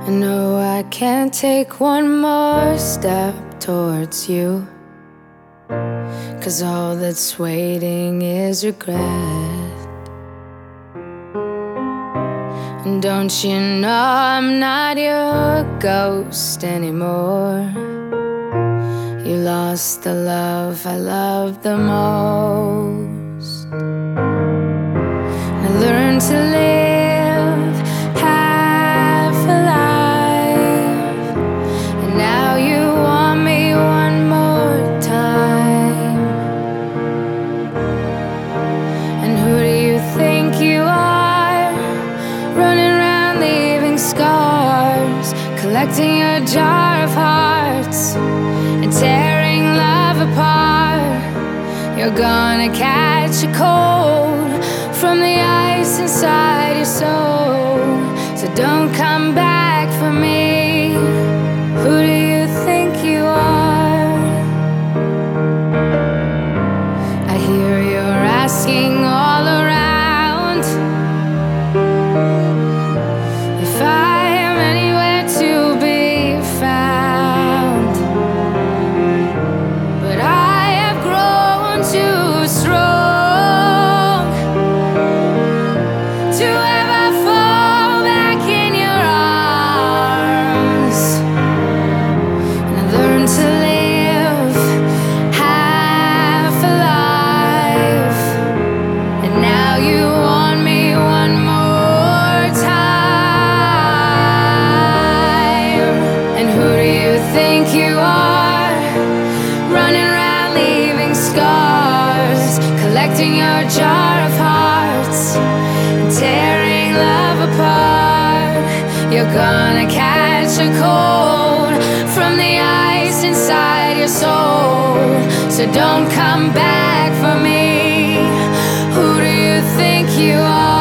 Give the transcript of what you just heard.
I know I can't take one more step towards you, 'cause all that's waiting is regret. And don't you know I'm not your ghost anymore? You lost the love I loved the most. I learned to live half alive, and now you want me one more time. And who do you think you are, running around leaving scars, collecting your jar of hearts and tearing love apart? You're gonna catch a cold from the ice inside your soul, so don't come back for me. Who do you think you are? I hear you're asking all around if I am anywhere to be found, but I have grown too strong to ever fall back in your arms. And I learned to live half alive, and now you want me one more time. And who do you think you are, running around leaving scars, collecting your jar of hearts and tearing love apart? You're gonna catch a cold from the ice inside your soul, so don't come back for me. Who do you think you are?